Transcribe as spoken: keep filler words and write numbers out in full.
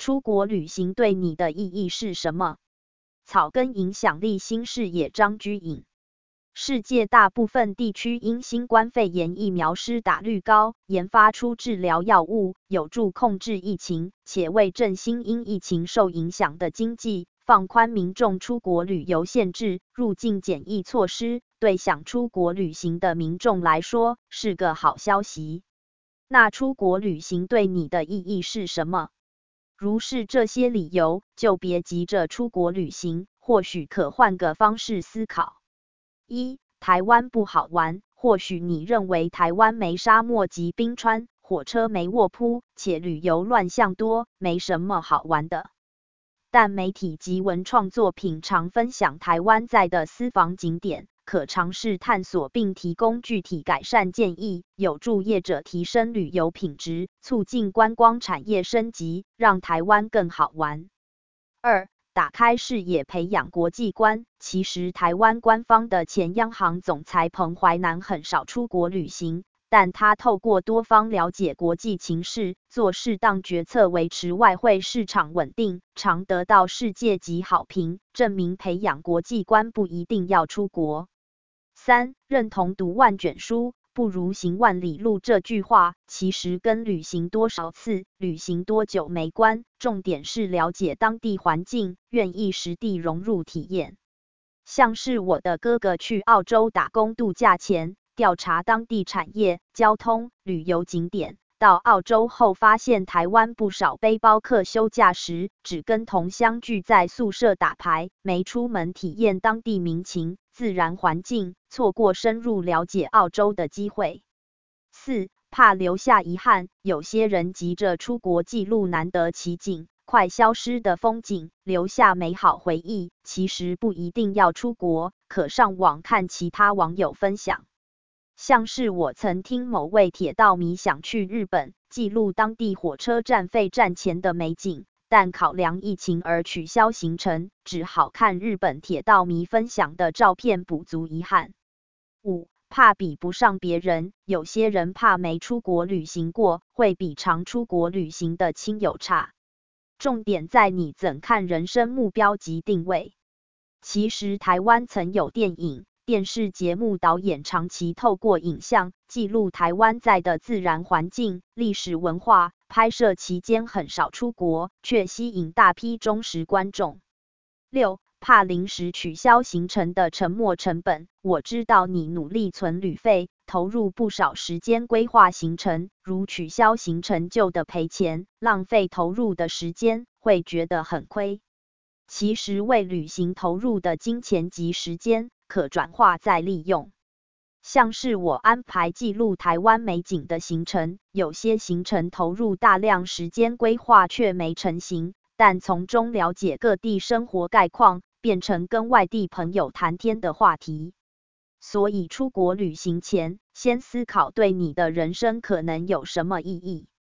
出国旅行对你的意义是什么？草根影响力新视野张居颖。世界大部分地区因新冠肺炎疫苗施打率高，研发出治疗药物，有助控制疫情，且为振兴因疫情受影响的经济，放宽民众出国旅游限制、入境检疫措施，对想出国旅行的民众来说是个好消息。那出国旅行对你的意义是什么？如是这些理由，就别急着出国旅行，或许可换个方式思考。一、台湾不好玩，或许你认为台湾没沙漠及冰川，火车没卧铺，且旅游乱象多，没什么好玩的。但媒体及文创作品常分享台湾在的私房景点，可尝试探索并提供具体改善建议，有助业者提升旅游品质，促进观光产业升级，让台湾更好玩。二、打开视野，培养国际观。其实台湾官方的前央行总裁彭淮南很少出国旅行，但他透过多方了解国际情势，做适当决策，维持外汇市场稳定，常得到世界级好评，证明培养国际观不一定要出国。三、认同读万卷书不如行万里路这句话，其实跟旅行多少次、旅行多久没关，重点是了解当地环境，愿意实地融入体验。像是我的哥哥去澳洲打工度假前，调查当地产业、交通、旅游景点，到澳洲后发现台湾不少背包客休假时，只跟同乡聚在宿舍打牌，没出门体验当地民情、自然环境，错过深入了解澳洲的机会。四、怕留下遗憾，有些人急着出国记录难得奇景，快消失的风景，留下美好回忆，其实不一定要出国，可上网看其他网友分享。像是我曾听某位铁道迷想去日本，记录当地火车站废站前的美景，但考量疫情而取消行程，只好看日本铁道迷分享的照片补足遗憾。五、怕比不上别人，有些人怕没出国旅行过，会比常出国旅行的亲友差。重点在你怎看人生目标及定位。其实台湾曾有电影、电视节目导演长期透过影像记录台湾在的自然环境、历史文化，拍摄期间很少出国，却吸引大批忠实观众。六、怕临时取消行程的沉没成本，我知道你努力存旅费，投入不少时间规划行程，如取消行程就得赔钱，浪费投入的时间，会觉得很亏。其实为旅行投入的金钱及时间，可转化再利用。像是我安排记录台湾美景的行程，有些行程投入大量时间规划却没成行，但从中了解各地生活概况，变成跟外地朋友谈天的话题。所以出国旅行前，先思考对你的人生可能有什么意义。